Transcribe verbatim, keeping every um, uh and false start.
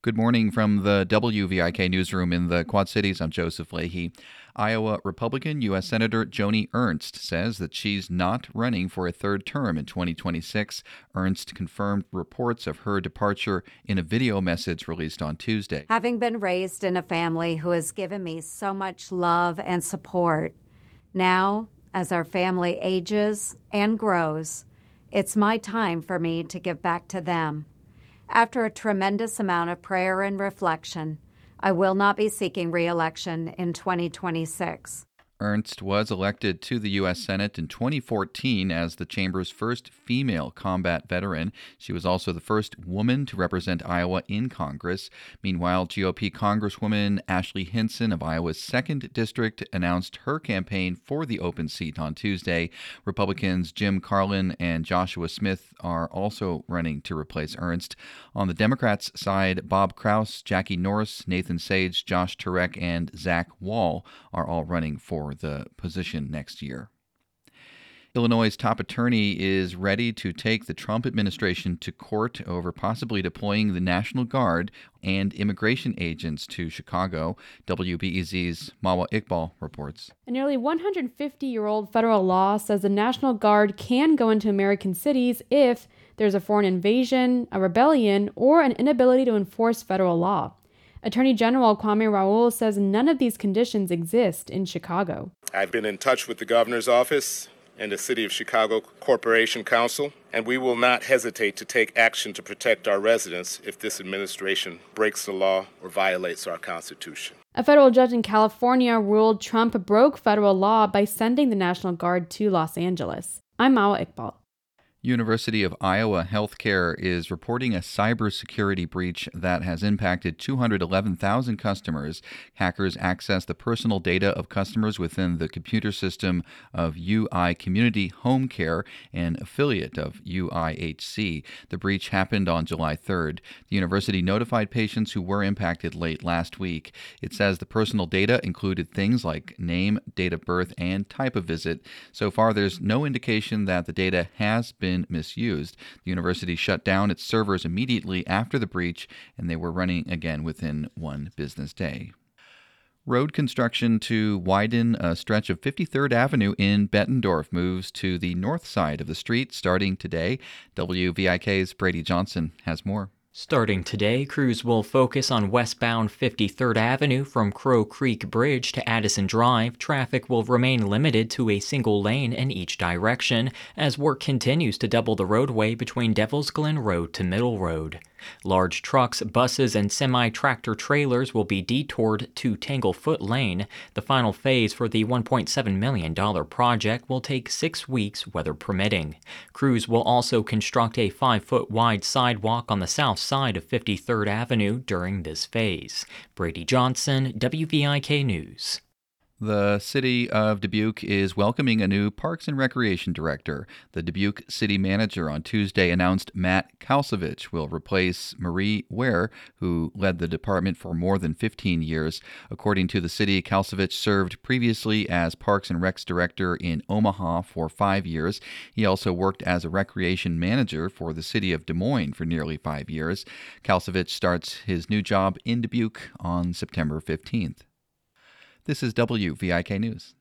Good morning from the W V I K newsroom in the Quad Cities. I'm Joseph Leahy. Iowa Republican U S Senator Joni Ernst says that she's not running for a third term in twenty twenty-six. Ernst confirmed reports of her departure in a video message released on Tuesday. Having been raised in a family who has given me so much love and support, now, as our family ages and grows, it's my time for me to give back to them. After a tremendous amount of prayer and reflection, I will not be seeking re-election in twenty twenty-six. Ernst was elected to the U S Senate in twenty fourteen as the chamber's first female combat veteran. She was also the first woman to represent Iowa in Congress. Meanwhile, G O P Congresswoman Ashley Hinson of Iowa's second District announced her campaign for the open seat on Tuesday. Republicans Jim Carlin and Joshua Smith are also running to replace Ernst. On the Democrats' side, Bob Kraus, Jackie Norris, Nathan Sage, Josh Turek, and Zach Wall are all running for the position next year. Illinois' top attorney is ready to take the Trump administration to court over possibly deploying the National Guard and immigration agents to Chicago. W B E Z's Mawa Iqbal reports. A nearly one hundred fifty-year-old federal law says the National Guard can go into American cities if there's a foreign invasion, a rebellion, or an inability to enforce federal law. Attorney General Kwame Raoul says none of these conditions exist in Chicago. I've been in touch with the governor's office and the City of Chicago Corporation Council, and we will not hesitate to take action to protect our residents if this administration breaks the law or violates our Constitution. A federal judge in California ruled Trump broke federal law by sending the National Guard to Los Angeles. I'm Mawa Iqbal. University of Iowa Healthcare is reporting a cybersecurity breach that has impacted two hundred eleven thousand customers. Hackers accessed the personal data of customers within the computer system of U I Community Home Care, an affiliate of U I H C. The breach happened on July third. The university notified patients who were impacted late last week. It says the personal data included things like name, date of birth, and type of visit. So far, there's no indication that the data has been misused. The university shut down its servers immediately after the breach, and they were running again within one business day. Road construction to widen a stretch of fifty-third Avenue in Bettendorf moves to the north side of the street starting today. W V I K's Brady Johnson has more. Starting today, crews will focus on westbound fifty-third Avenue from Crow Creek Bridge to Addison Drive. Traffic will remain limited to a single lane in each direction as work continues to double the roadway between Devil's Glen Road to Middle Road. Large trucks, buses, and semi-tractor trailers will be detoured to Tanglefoot Lane. The final phase for the one point seven million dollars project will take six weeks, weather permitting. Crews will also construct a five-foot wide sidewalk on the south side of fifty-third Avenue during this phase. Brady Johnson, W V I K News. The city of Dubuque is welcoming a new Parks and Recreation director. The Dubuque city manager on Tuesday announced Matt Kalsovich will replace Marie Ware, who led the department for more than fifteen years. According to the city, Kalsovich served previously as Parks and Recs director in Omaha for five years. He also worked as a recreation manager for the city of Des Moines for nearly five years. Kalsovich starts his new job in Dubuque on September fifteenth. This is W V I K News.